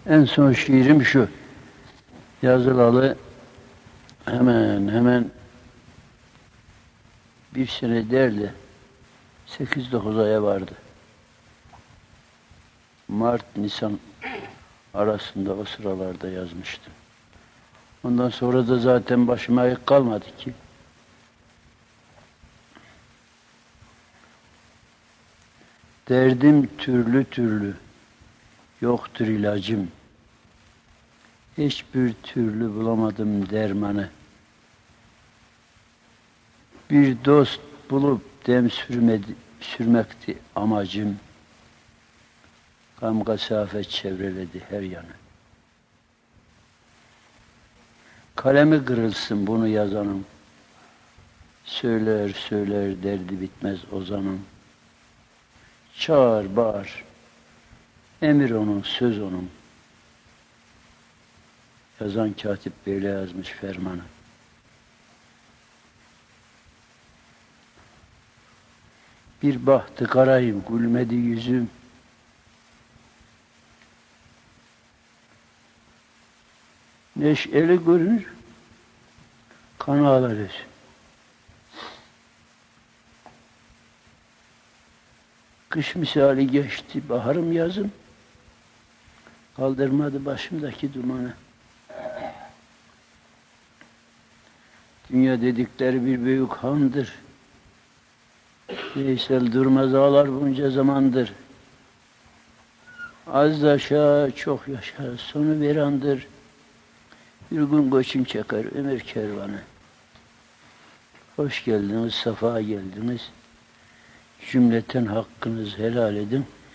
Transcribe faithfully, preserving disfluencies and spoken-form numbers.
En son şiirim şu. Yazılalı hemen hemen bir sene derdi. sekiz dokuz aya vardı. Mart, Nisan arasında o sıralarda yazmıştım. Ondan sonra da zaten başıma ayık kalmadı ki. Derdim türlü türlü, yoktur ilacım. Hiçbir türlü bulamadım dermanı. Bir dost bulup dem sürmedi, sürmekti amacım. Gam kasafet çevreledi her yanı. Kalemi kırılsın bunu yazanın. Söyler söyler derdi bitmez ozanın. Çağır bağır. Emir onun, söz onun. Yazan katip böyle yazmış fermanı. Bir bahtı karayım, gülmedi yüzüm. Neşeli görünür, kan ağlar. Kış misali geçti, baharım yazım. Kaldırmadı başımdaki dumanı. Dünya dedikleri bir büyük handır. Veysel Durmaz ağlar bunca zamandır. Az yaşa, çok yaşa, sonu verandır. Bir gün göçün çeker ömür kervanı. Hoş geldiniz, safa geldiniz. Cümleten hakkınızı helal edin.